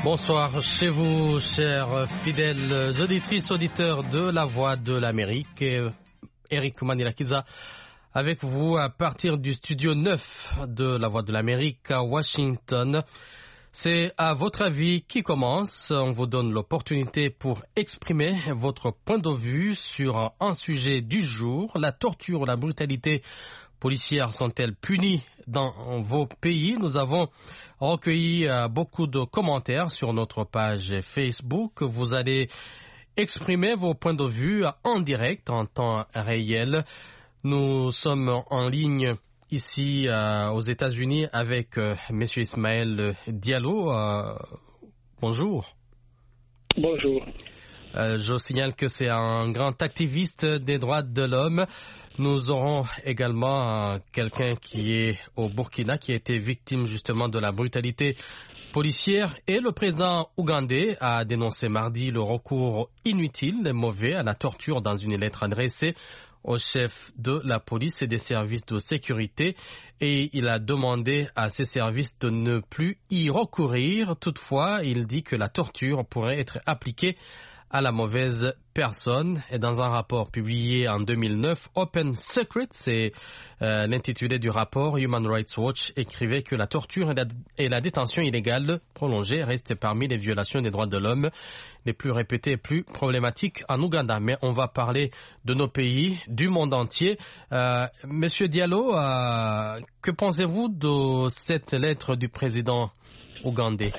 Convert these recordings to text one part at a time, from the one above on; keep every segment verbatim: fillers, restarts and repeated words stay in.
Bonsoir chez vous, chers fidèles auditrices, auditeurs de La Voix de l'Amérique. Eric Manilakiza avec vous à partir du studio neuf de La Voix de l'Amérique à Washington. C'est à votre avis qui commence. On vous donne l'opportunité pour exprimer votre point de vue sur un sujet du jour. La torture ou la brutalité policière sont-elles punies dans vos pays? Nous avons recueilli beaucoup de commentaires sur notre page Facebook. Vous allez exprimer vos points de vue en direct, en temps réel. Nous sommes en ligne ici euh, aux États-Unis avec euh, M. Ismaël Diallo. Euh, bonjour. Bonjour. Euh, je signale que c'est un grand activiste des droits de l'homme. Nous aurons également euh, quelqu'un qui est au Burkina, qui a été victime justement de la brutalité policière. Et le président ougandais a dénoncé mardi le recours inutile et mauvais à la torture dans une lettre adressée au chef de la police et des services de sécurité, et il a demandé à ces services de ne plus y recourir. Toutefois, il dit que la torture pourrait être appliquée à la mauvaise personne. Et dans un rapport publié en deux mille neuf, Open Secret, c'est euh, l'intitulé du rapport, Human Rights Watch écrivait que la torture et la, et la détention illégale prolongée restent parmi les violations des droits de l'homme les plus répétées et plus problématiques en Ouganda. Mais on va parler de nos pays, du monde entier. Euh, Monsieur Diallo, euh, que pensez-vous de cette lettre du président ougandais?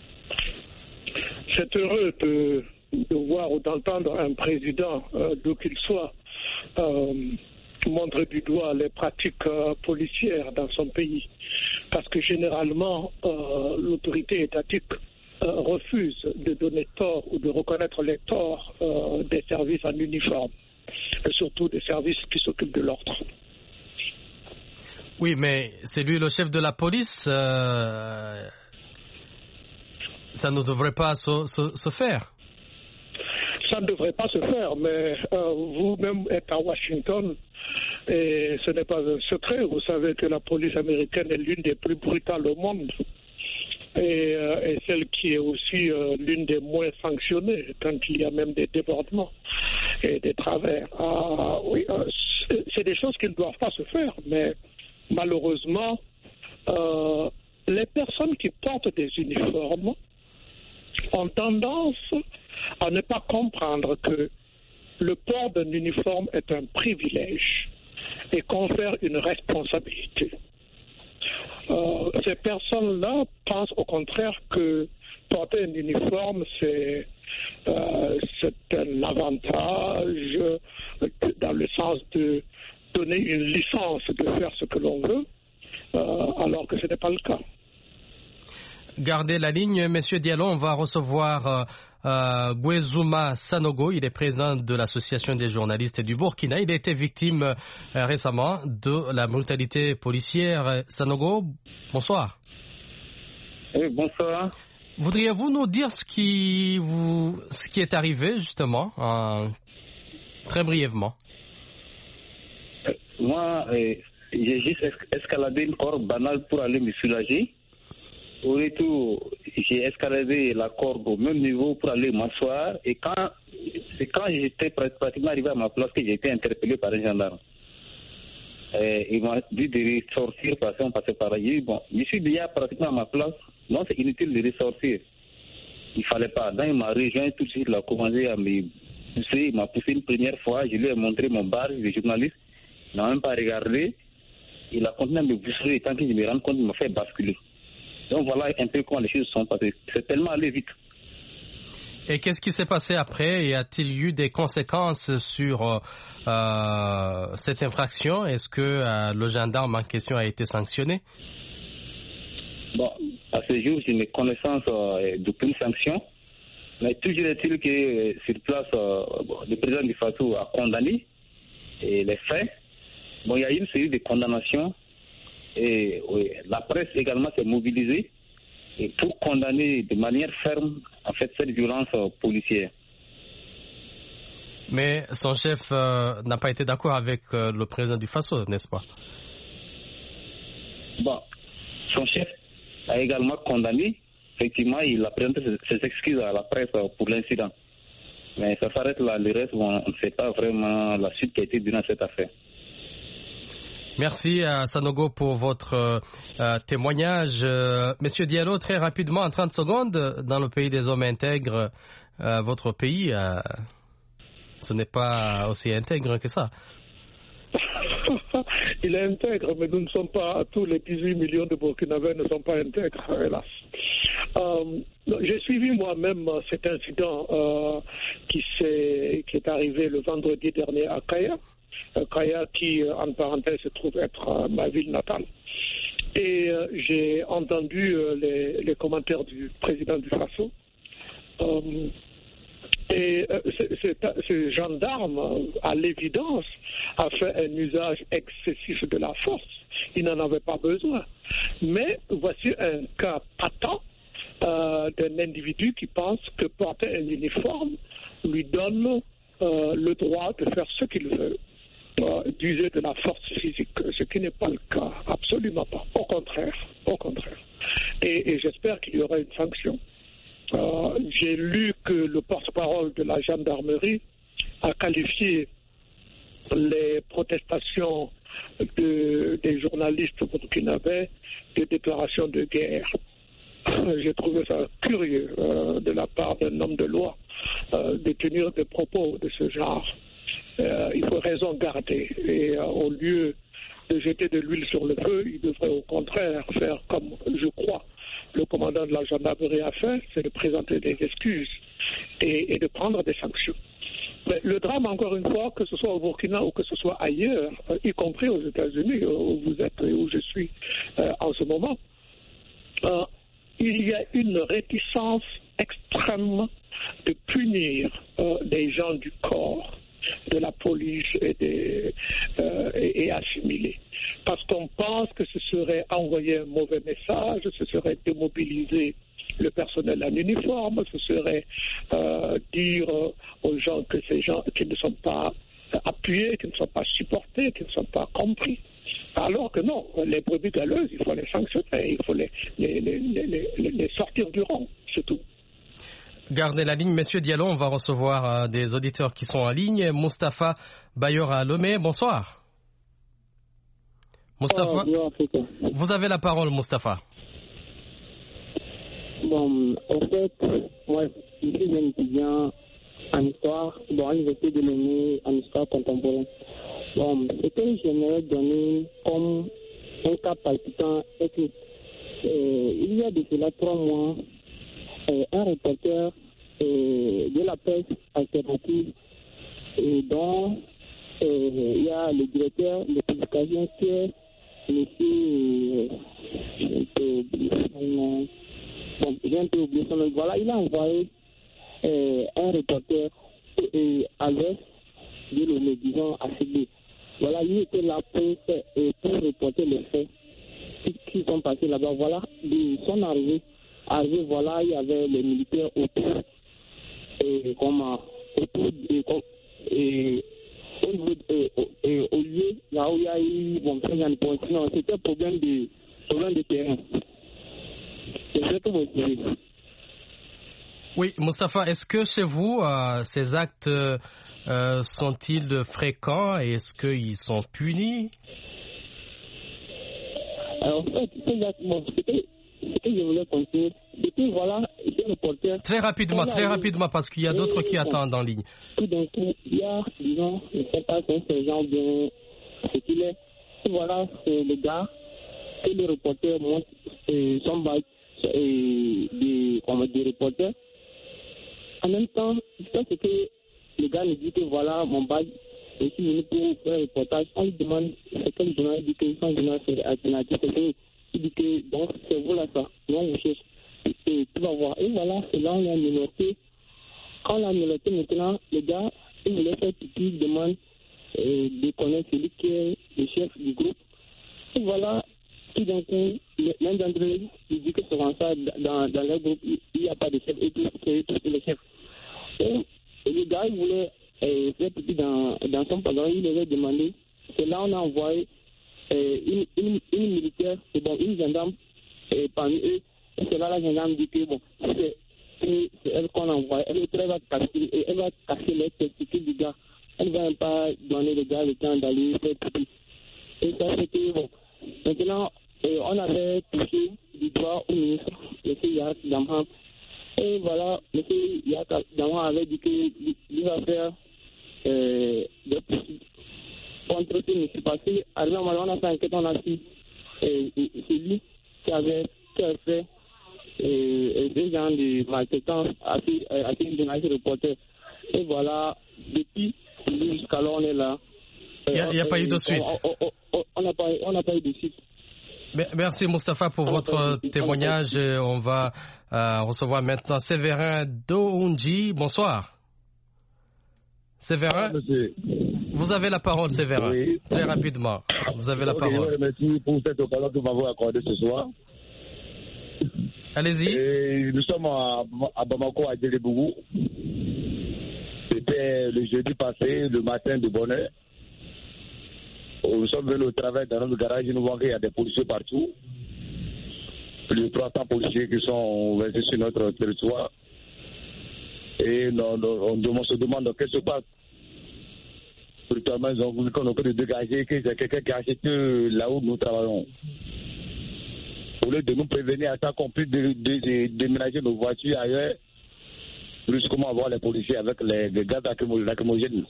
C'est heureux de de voir ou d'entendre un président, euh, d'où qu'il soit, euh, montrer du doigt les pratiques euh, policières dans son pays. Parce que généralement, euh, l'autorité étatique euh, refuse de donner tort ou de reconnaître les torts euh, des services en uniforme, et surtout des services qui s'occupent de l'ordre. Oui, mais c'est lui le chef de la police. Euh, ça ne devrait pas se, se, se faire. Ça ne devrait pas se faire, mais euh, vous-même êtes à Washington et ce n'est pas un secret. Vous savez que la police américaine est l'une des plus brutales au monde et, euh, et celle qui est aussi euh, l'une des moins sanctionnées quand il y a même des débordements et des travers. Ah, oui, euh, c'est, c'est des choses qui ne doivent pas se faire, mais malheureusement, euh, les personnes qui portent des uniformes ont tendance à ne pas comprendre que le port d'un uniforme est un privilège et confère une responsabilité. Euh, ces personnes-là pensent au contraire que porter un uniforme, c'est, euh, c'est un avantage dans le sens de donner une licence de faire ce que l'on veut, euh, alors que ce n'est pas le cas. Gardez la ligne, Monsieur Diallo, on va recevoir euh, euh, Gwezouma Sanogo, il est président de l'Association des journalistes du Burkina. Il a été victime euh, récemment de la brutalité policière. Sanogo, bonsoir. Oui, bonsoir. Voudriez-vous nous dire ce qui, vous, ce qui est arrivé, justement, euh, très brièvement? euh, Moi, euh, j'ai juste escaladé une corde banale pour aller me soulager. Au retour, j'ai escaladé la corde au même niveau pour aller m'asseoir. Et quand, c'est quand j'étais pratiquement arrivé à ma place que j'ai été interpellé par un gendarme. Et il m'a dit de ressortir parce qu'on passait par là. J'ai dit, bon, je suis déjà pratiquement à ma place. Non, c'est inutile de ressortir. Il ne fallait pas. Donc il m'a rejoint tout de suite. Il a commencé à me pousser. Il m'a poussé une première fois. Je lui ai montré mon badge de journaliste. Il n'a même pas regardé. Il a continué à me pousser. Et tant que je me rends compte, il m'a fait basculer. Donc voilà un peu comment les choses sont passées. C'est tellement allé vite. Et qu'est-ce qui s'est passé après? Y a-t-il eu des conséquences sur euh, cette infraction? Est-ce que euh, le gendarme en question a été sanctionné? Bon, à ce jour, j'ai mes connaissances euh, d'aucune sanction. Mais toujours est-il que euh, sur place, euh, le président du Faso a condamné et les faits. Bon, il y a eu une série de condamnations. Et oui, la presse également s'est mobilisée et pour condamner de manière ferme en fait cette violence euh, policière. Mais son chef euh, n'a pas été d'accord avec euh, le président du Faso, n'est-ce pas? Bon, son chef a également condamné effectivement, il a présenté ses excuses à la presse pour l'incident. Mais ça s'arrête là. Le reste, bon, on ne sait pas vraiment la suite qui a été donnée à cette affaire. Merci à Sanogo pour votre euh, témoignage. Euh, Monsieur Diallo, très rapidement, en trente secondes, dans le pays des hommes intègres, euh, votre pays, euh, ce n'est pas aussi intègre que ça. Il est intègre, mais nous ne sommes pas, tous les dix-huit millions de Burkinabés ne sont pas intègres, hélas. Euh, j'ai suivi moi-même cet incident euh, qui, s'est, qui est arrivé le vendredi dernier à Kaya. Euh, Kaya qui, en parenthèse, se trouve être euh, ma ville natale. Et euh, j'ai entendu euh, les, les commentaires du président du Faso. Euh, Et euh, ce gendarme, à l'évidence, a fait un usage excessif de la force. Il n'en avait pas besoin. Mais voici un cas patent euh, d'un individu qui pense que porter un uniforme lui donne euh, le droit de faire ce qu'il veut, euh, d'user de la force physique, ce qui n'est pas le cas, absolument pas. Au contraire, au contraire. Et, et j'espère qu'il y aura une sanction. Euh, j'ai lu que le porte-parole de la gendarmerie a qualifié les protestations de, des journalistes burkinabés de déclaration de guerre. J'ai trouvé ça curieux euh, de la part d'un homme de loi euh, de tenir des propos de ce genre. Euh, il faut raison garder et euh, au lieu de jeter de l'huile sur le feu, il devrait au contraire faire comme je crois le commandant de la gendarmerie a fait, c'est de présenter des excuses et, et de prendre des sanctions. Mais le drame, encore une fois, que ce soit au Burkina ou que ce soit ailleurs, euh, y compris aux États-Unis, où vous êtes et où je suis euh, en ce moment, euh, il y a une réticence extrême de punir euh, des gens du corps, de la police et, des, euh, et, et assimilés. Parce qu'on pense que ce serait envoyer un mauvais message, ce serait démobiliser le personnel en uniforme, ce serait euh, dire aux gens que ces gens qui ne sont pas appuyés, qui ne sont pas supportés, qui ne sont pas compris. Alors que non, les brebis galeuses, il faut les sanctionner, il faut les, les, les, les, les sortir du rang, c'est tout. Gardez la ligne, messieurs Diallo, on va recevoir euh, des auditeurs qui sont en ligne. Moustapha Bayora Lomé, bonsoir. Moustapha, oh, vous avez la parole, Moustapha. Bon, en fait, moi, je suis un étudiant en histoire, bon, à l'université de Lomé, en histoire contemporaine. Bon, ce que j'aimerais donner comme un cas palpitant est que euh, il y a de cela trois mois, euh, un reporter euh, de la presse alternative, et dont euh, il y a le directeur de publication qui est monsieur, euh, bon, j'ai un peu oublié son nom, voilà, il a envoyé euh, un reporter euh, à l'ouest de Lomé, disons à Sydney. Voilà, il était là pour, euh, pour reporter les faits qui, qui sont passés là-bas. Voilà, ils sont arrivés, arrivés, voilà, il y avait les militaires autour, et comment, autour, et, et, au, niveau, et, et, au lieu, là où il y a eu, bon, non, c'était un problème de, problème de terrain. C'est ce que vous savez. Oui, Moustapha, est-ce que chez vous, euh, ces actes euh, sont-ils fréquents et est-ce qu'ils sont punis? Alors, en fait, ces actes, bon, c'était ce que je voulais continuer. C'était, voilà, ce reporter. Très rapidement, très rapidement, parce qu'il y a d'autres qui attendent en ligne. Tout d'un coup, il y a, disons, je ne sais pas si c'est un gens bien ce qu'il est. Et voilà, c'est le gars que le reporter montre euh, son badge et des, comme des reporters. En même temps, c'est que le gars nous dit que voilà, mon badge, je suis venu pour faire un reportage. On lui demande, c'est quel journal, il dit que son journal c'est alternatif. Il dit que donc c'est vous là ça, non, je cherche. Et tu vas voir. Et voilà, c'est là où on a numéroté. Quand on a numéroté maintenant, le gars, il voulait faire pipi, il demande euh, de connaître celui qui est le chef du groupe. Et voilà, tout d'un coup, l'un d'entre eux, il dit que c'est comme ça, dans, dans leur groupe, il n'y a pas de chef, et tout, c'est tous les chefs. Et, et le gars, il voulait euh, faire pipi dans, dans son pantalon, il avait demandé. C'est là on a envoyé euh, une, une, une militaire, et bon, une gendarme, et parmi eux, Et c'est là la gendarme dit que bon, c'est, c'est elle qu'on envoie, elle, elle va casser, elle va casser les testicules du gars. Elle ne va même pas donner le gars le temps d'aller faire pipi. Et ça, c'était bon. Maintenant, euh, on avait touché du doigt au ministre, M. Yak Damham. Et voilà, M. Yak Damham avait dit qu'il va faire euh, des poursuites contre ce monsieur. Parce qu'à normalement, on a fait enquête, on a su euh, c'est lui qui avait, qui avait fait euh, des gens de maltraitance à ces journalistes reporters. Et voilà, depuis jusqu'alors, on est là. Il n'y a, a pas eu de suite. On n'a pas, pas eu de suite. Merci Moustapha pour votre témoignage. On va euh, recevoir maintenant Séverin Dounji. Bonsoir. Séverin, vous avez la parole, Séverin. Oui. Très rapidement, vous avez la parole. Oui, merci pour cette occasion que vous m'avez accordée ce soir. Allez-y. Et nous sommes à, à Bamako, à Djelebougou. C'était le jeudi passé, le matin de bonne heure. Nous sommes venus au travail dans notre garage, nous voyons qu'il y a des policiers partout. Plus de trois cents policiers qui sont versés sur notre territoire. Et non, non, on, on se demande qu'est-ce qui se passe. Brutalement, ils ont voulu qu'on ait de dégager, que c'est quelqu'un qui a acheté là où nous travaillons. Au lieu de nous prévenir à temps qu'on puisse déménager nos voitures ailleurs, plus comment avoir les policiers avec les, les gaz lacrymogènes.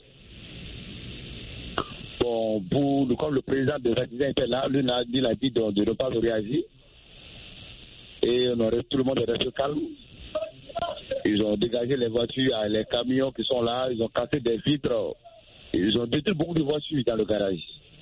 Bon, pour, comme le président de Ratizan était là, lui a dit, a dit de, de ne pas réagir. Et on aurait, tout le monde est resté calme. Ils ont dégagé les voitures, les camions qui sont là, ils ont cassé des vitres. Ils ont détruit beaucoup de voitures dans le garage.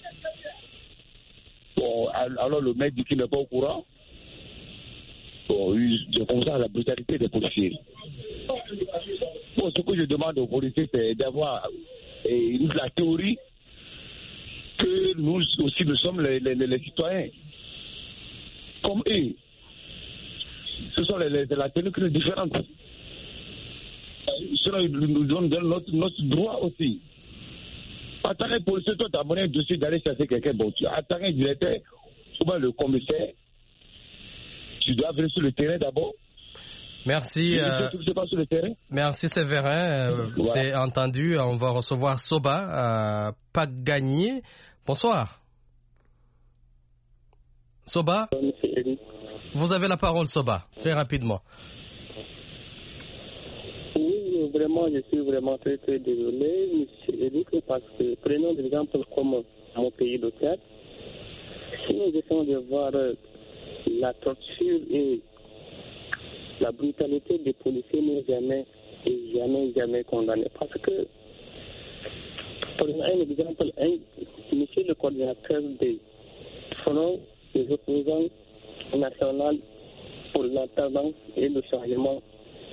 Bon, alors le mec dit qu'il n'est pas au courant. Bon, je constate la brutalité des policiers. Bon, ce que je demande aux policiers, c'est d'avoir eh, la théorie que nous aussi, nous sommes les, les, les citoyens. Comme eux. Ce sont les, les, la théorie qui est différente. Cela nous donne notre, notre droit aussi. En tant que policier, toi, tu as monnaie un dossier d'aller chercher quelqu'un. Bon, tu en tant que directeur, souvent le commissaire, tu dois venir sur le terrain d'abord. Merci. Euh, sur le terrain. Merci Séverin. Euh, voilà. C'est entendu. On va recevoir Soba euh, Pagagné. Bonsoir. Soba. Vous avez la parole, Soba. Très rapidement. Oui, vraiment, je suis vraiment très très désolé, monsieur Eric, parce que prenons des exemples comme mon pays de Tchad. Si nous essayons de voir la torture et la brutalité des policiers, n'est jamais et jamais, jamais condamnée. Parce que, prenons un exemple, un, monsieur le coordinateur des Front des opposants nationaux pour l'alternance et le changement,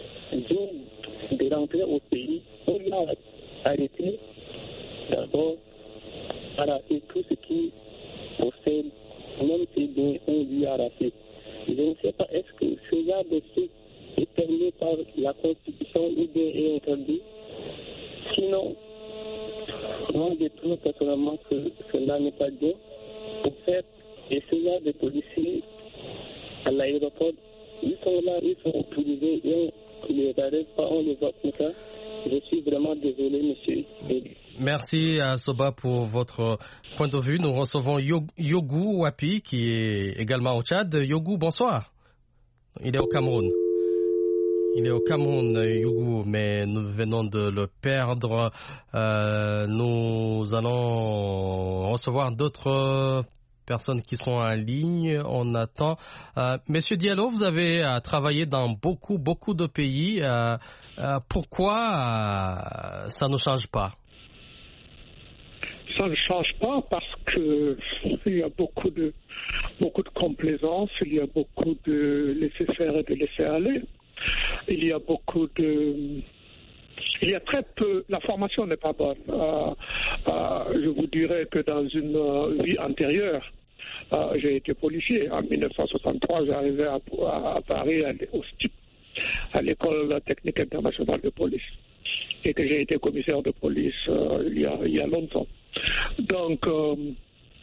de rentrer au pays, on l'a arrêté d'abord, arracher tout ce qui possède, même si bien on lui a arraché. Je ne sais pas, est-ce que ce genre de choses est permis par la Constitution ou bien est interdit? Sinon, moi je trouve personnellement que cela n'est pas bien. Pour faire et ce genre de policiers à l'aéroport, ils sont là, ils sont autorisés et on ne les arrête pas, on les voit comme ça. Je suis vraiment désolé, monsieur. Merci à Soba pour votre point de vue. Nous recevons Yogou Wapi qui est également au Tchad. Yogou, bonsoir. Il est au Cameroun. Il est au Cameroun, Yogou, mais nous venons de le perdre. Euh, nous allons recevoir d'autres personnes qui sont en ligne. On attend. Euh, Monsieur Diallo, vous avez euh, travaillé dans beaucoup, beaucoup de pays. Euh, euh, pourquoi euh, ça ne change pas? Ça ne change pas parce que il y a beaucoup de beaucoup de complaisance, il y a beaucoup de laisser faire et de laisser aller. Il y a beaucoup de Il y a très peu, la formation n'est pas bonne. Euh, euh, je vous dirais que dans une euh, vie antérieure, euh, j'ai été policier. En mille neuf cent soixante-trois, j'arrivais à, à, à Paris, à, au S T I P, à l'école technique internationale de police, et que j'ai été commissaire de police euh, il, y a, il y a longtemps. Donc, euh,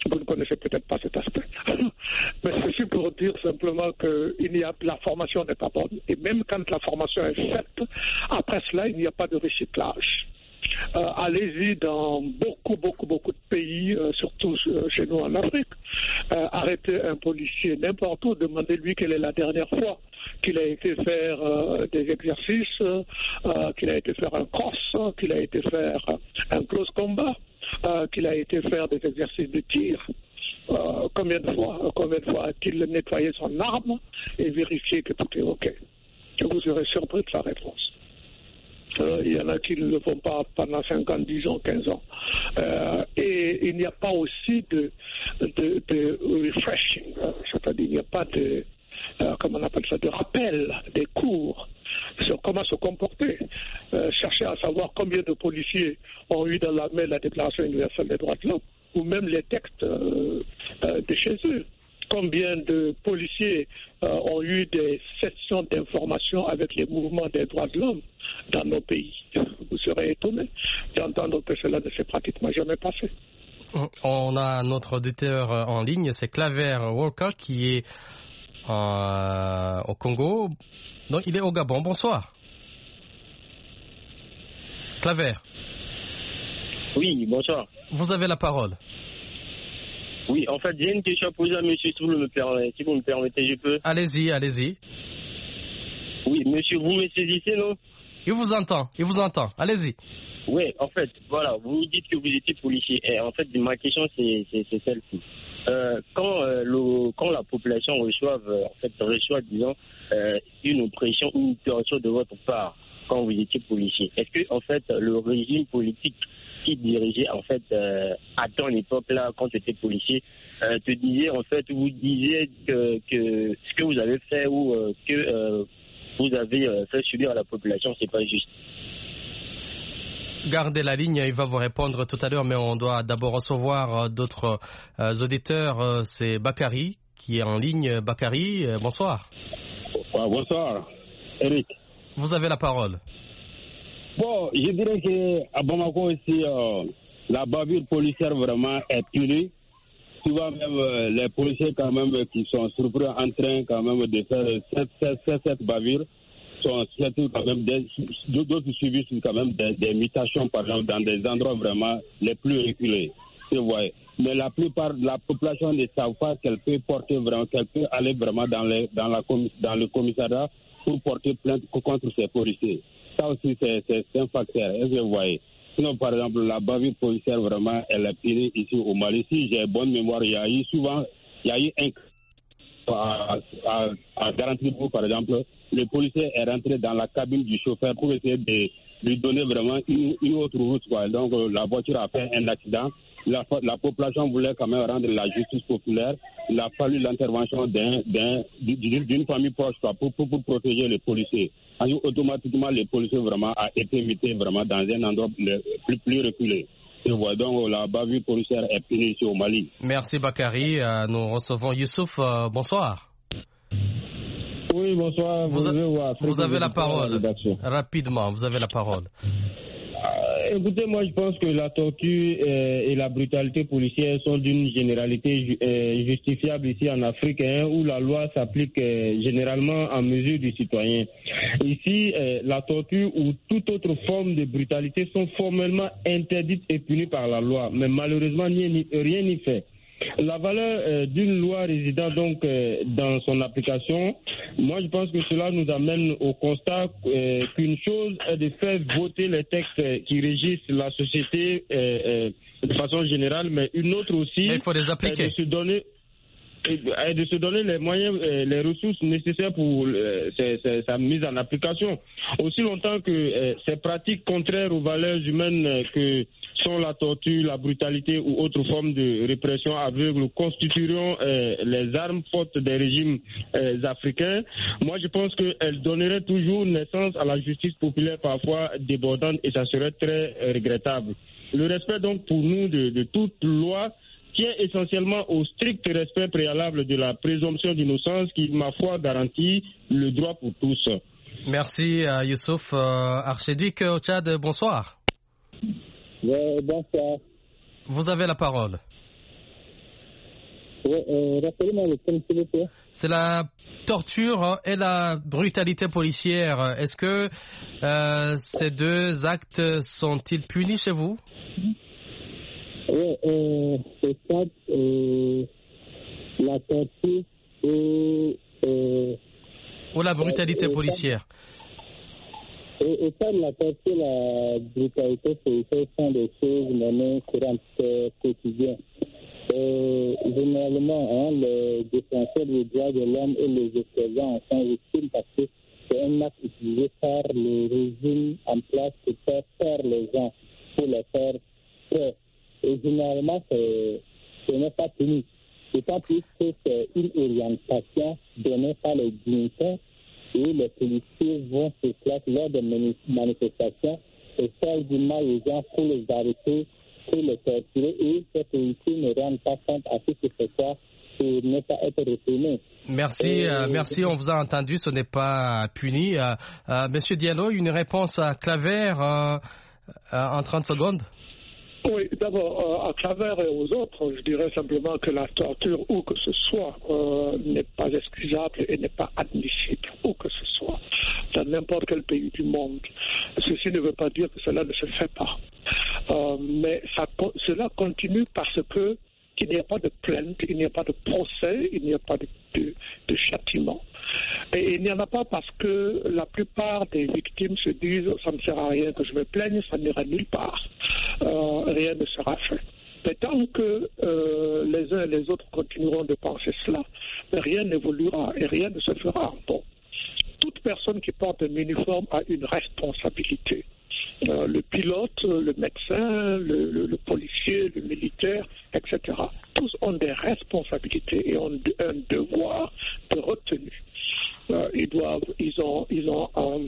Vous ne connaissez peut-être pas cet aspect. Mais ceci pour dire simplement que il y a, la formation n'est pas bonne. Et même quand la formation est faite, après cela, il n'y a pas de recyclage. Euh, allez-y dans beaucoup, beaucoup, beaucoup de pays, euh, surtout euh, chez nous en Afrique. Euh, arrêtez un policier n'importe où, demandez-lui quelle est la dernière fois qu'il a été faire euh, des exercices, euh, qu'il a été faire un cross, qu'il a été faire un close combat, euh, qu'il a été faire des exercices de tir. Euh, combien de fois, combien de fois a-t-il nettoyé son arme et vérifié que tout est OK? Vous serez surpris de sa réponse. Euh, il y en a qui ne le font pas pendant cinq ans, dix ans, quinze ans. Euh, et il n'y a pas aussi de, de, de refreshing, hein, c'est-à-dire il n'y a pas de, euh, comment on appelle ça, de rappel des cours sur comment se comporter. Euh, chercher à savoir combien de policiers ont eu dans la main la Déclaration universelle des droits de l'homme, ou même les textes euh, euh, de chez eux. Combien de policiers euh, ont eu des sessions d'information avec les mouvements des droits de l'homme dans nos pays? Vous serez étonné d'entendre que cela ne s'est pratiquement jamais passé. On a notre auditeur en ligne, c'est Claver Walker qui est euh, au Congo. Non, il est au Gabon. Bonsoir. Claver. Oui, bonsoir. Vous avez la parole. Oui, en fait, j'ai une question à poser à monsieur, si vous me permettez, si vous me permettez, je peux. Allez-y, allez-y. Oui, monsieur, vous me saisissez, non? Il vous entend, il vous entend. Allez-y. Oui, en fait, voilà, vous dites que vous étiez policier. Et en fait, ma question, c'est, c'est, c'est celle-ci. Euh, quand, euh, le, quand la population reçoit, euh, en fait, reçoit, disons, euh, une oppression ou une torture de votre part, quand vous étiez policier, est-ce que, en fait, le régime politique qui dirigeait, en fait, euh, à ton époque-là, quand tu étais policier, euh, te disait, en fait, vous disiez que, que ce que vous avez fait ou euh, que euh, vous avez euh, fait subir à la population, c'est pas juste? Gardez la ligne, il va vous répondre tout à l'heure, mais on doit d'abord recevoir d'autres euh, auditeurs. C'est Bakary qui est en ligne. Bakary, euh, bonsoir. Bonsoir, Eric. Vous avez la parole. Bon, je dirais qu'à Bamako aussi, euh, la bavure policière vraiment est punie. Souvent même euh, les policiers quand même qui sont surpris en train quand même de faire cette, cette, cette, cette bavure sont quand même des, d'autres subissent quand même des, des mutations par exemple dans des endroits vraiment les plus reculés. Vous voyez. Mais la plupart de la population ne savent pas qu'elle peut porter vraiment, qu'elle peut aller vraiment dans, les, dans, la, dans le commissariat pour porter plainte contre ces policiers. Ça aussi, c'est, c'est, c'est un facteur. Est-ce que vous voyez? Sinon, par exemple, la bavure policière, vraiment, elle est punie ici au Mali. Si j'ai bonne mémoire, il y a eu souvent, il y a eu un à, à, à garantir, par exemple, le policier est rentré dans la cabine du chauffeur pour essayer de lui donner vraiment une, une autre route, quoi. Donc, la voiture a fait un accident. La, la population voulait quand même rendre la justice populaire. Il a fallu l'intervention d'un, d'un, d'une, d'une famille proche quoi, pour, pour, pour protéger les policiers. Et automatiquement, les policiers vraiment a été mis vraiment dans un endroit plus, plus reculé. Et voilà, donc la bavure policière est punie ici au Mali. Merci Bakary. Euh, nous recevons Youssouf. Euh, bonsoir. Oui, bonsoir. Vous, a, vous avez la parole. Rapidement, vous avez la parole. Écoutez, moi je pense que la torture euh, et la brutalité policière sont d'une généralité ju- euh, justifiable ici en Afrique, hein, où la loi s'applique euh, généralement en mesure du citoyen. Ici, euh, la torture ou toute autre forme de brutalité sont formellement interdites et punies par la loi, mais malheureusement rien n'y fait. La valeur euh, d'une loi résidant donc euh, dans son application, moi je pense que cela nous amène au constat euh, qu'une chose est de faire voter les textes euh, qui régissent la société euh, euh, de façon générale, mais une autre aussi il faut les appliquer. est de se donner et de se donner les moyens, les ressources nécessaires pour euh, sa mise en application. Aussi longtemps que euh, ces pratiques contraires aux valeurs humaines euh, que sont la torture, la brutalité ou autres formes de répression aveugle constitueront euh, les armes fortes des régimes euh, africains, moi je pense qu'elles donneraient toujours naissance à la justice populaire parfois débordante et ça serait très euh, regrettable. Le respect donc pour nous de, de toute loi tient essentiellement au strict respect préalable de la présomption d'innocence qui, ma foi, garantit le droit pour tous. Merci euh, Youssouf. Euh, Archiduc au Tchad, bonsoir. Ouais, bonsoir. Vous avez la parole. Oui, euh, rappelez-moi le thème, s'il vous plaît. C'est la torture et la brutalité policière. Est-ce que euh, ces deux actes sont-ils punis chez vous? Oui, euh, c'est ça, euh, la torture et... Euh, ou la brutalité euh, policière? Et, et ça, la torture, la brutalité policière sont des choses menées courantes euh, quotidiennes. Euh, généralement, hein, les défenseurs des droits de l'homme et les opposants en sont victimes parce que c'est un acte utilisé par le régime en place pour faire taire les gens, pour les faire taire. Et généralement, c'est, ce n'est pas puni. D'autant plus que c'est une orientation donnée par les dignitaires et les policiers vont sur place lors des manifestations et faire du mal aux gens pour les arrêter, pour les torturer, et ces policiers ne rendent pas compte à ce que c'est ça pour ne pas être réprimés. Merci, et... euh, merci, on vous a entendu, ce n'est pas puni. Euh, euh, Monsieur Diallo, une réponse à Claver euh, euh, en trente secondes? Oui, d'abord, euh, à Claver et aux autres, je dirais simplement que la torture, où que ce soit, euh, n'est pas excusable et n'est pas admissible, où que ce soit, dans n'importe quel pays du monde. Ceci ne veut pas dire que cela ne se fait pas. Euh, mais ça, cela continue parce que qu'il n'y a pas de plainte, il n'y a pas de procès, il n'y a pas de, de, de châtiment. Et il n'y en a pas parce que la plupart des victimes se disent « ça ne sert à rien que je me plaigne, ça n'ira nulle part, euh, rien ne sera fait ». Mais tant que euh, les uns et les autres continueront de penser cela, rien n'évoluera et rien ne se fera. Bon. Toute personne qui porte un uniforme a une responsabilité. Euh, le pilote, le médecin, le, le, le policier, le militaire, et cetera. Tous ont des responsabilités et ont un devoir de retenue. Euh, ils doivent, ils ont, ils ont un,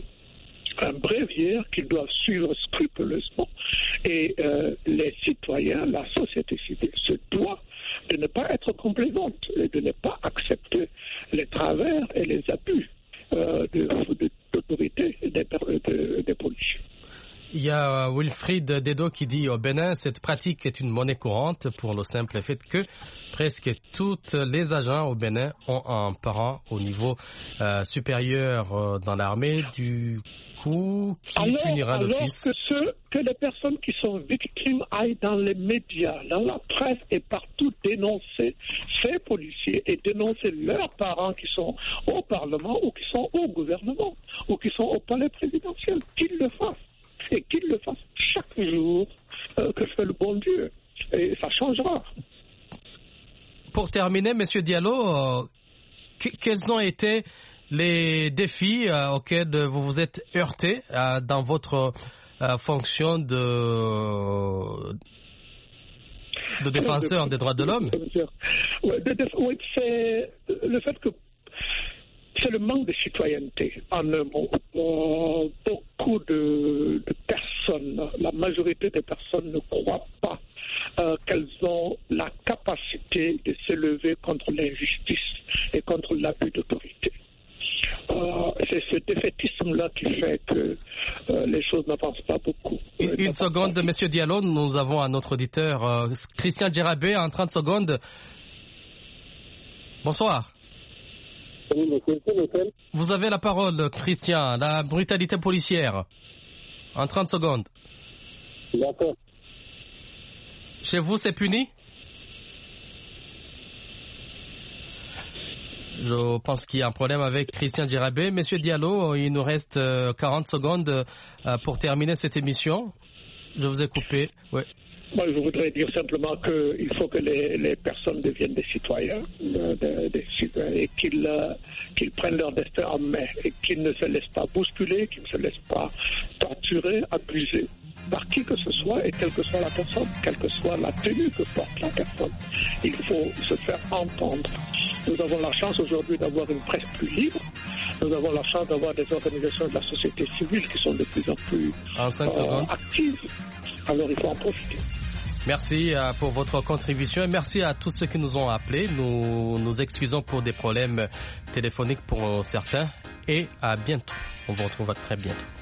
un bréviaire qu'ils doivent suivre scrupuleusement. Et euh, les citoyens, la société civile se doit de ne pas être complaisante et de ne pas accepter les travers et les abus euh, de, de, d'autorité des, de, des policiers. Il y a Wilfried Dedo qui dit au Bénin, cette pratique est une monnaie courante pour le simple fait que presque tous les agents au Bénin ont un parent au niveau euh, supérieur euh, dans l'armée, du coup, qui alors, punira alors l'office. Que, ceux, que les personnes qui sont victimes aillent dans les médias, dans la presse et partout dénoncer ces policiers et dénoncer leurs parents qui sont au Parlement ou qui sont au gouvernement ou qui sont au palais présidentiel, qu'ils le fassent. Et qu'il le fasse chaque jour euh, que fait le bon Dieu. Et ça changera. Pour terminer, M. Diallo, euh, que, quels ont été les défis euh, auxquels vous vous êtes heurté euh, dans votre euh, fonction de, de défenseur des droits de l'homme? Oui, c'est le fait que c'est le manque de citoyenneté, en un mot. Euh, beaucoup de, de personnes, la majorité des personnes ne croient pas euh, qu'elles ont la capacité de s'élever contre l'injustice et contre l'abus d'autorité. Euh, c'est ce défaitisme-là qui fait que euh, les choses n'avancent pas beaucoup. Une, une seconde, M. Diallo, nous avons un autre auditeur, euh, Christian Djerabé, en trente secondes. Bonsoir. Vous avez la parole, Christian. La brutalité policière. En trente secondes. D'accord. Chez vous, c'est puni? Je pense qu'il y a un problème avec Christian Djerabé. Monsieur Diallo, il nous reste quarante secondes pour terminer cette émission. Je vous ai coupé. Oui. Moi, je voudrais dire simplement qu'il faut que les, les personnes deviennent des citoyens, de, de, des citoyens et qu'ils, euh, qu'ils prennent leur destin en main et qu'ils ne se laissent pas bousculer, qu'ils ne se laissent pas torturer, abuser par qui que ce soit et quelle que soit la personne, quelle que soit la tenue que porte la personne. Il faut se faire entendre. Nous avons la chance aujourd'hui d'avoir une presse plus libre. Nous avons la chance d'avoir des organisations de la société civile qui sont de plus en plus en cinq euh, secondes. actives. Alors il faut en profiter. Merci pour votre contribution et merci à tous ceux qui nous ont appelés. Nous nous excusons pour des problèmes téléphoniques pour certains et à bientôt. On vous retrouve très bientôt.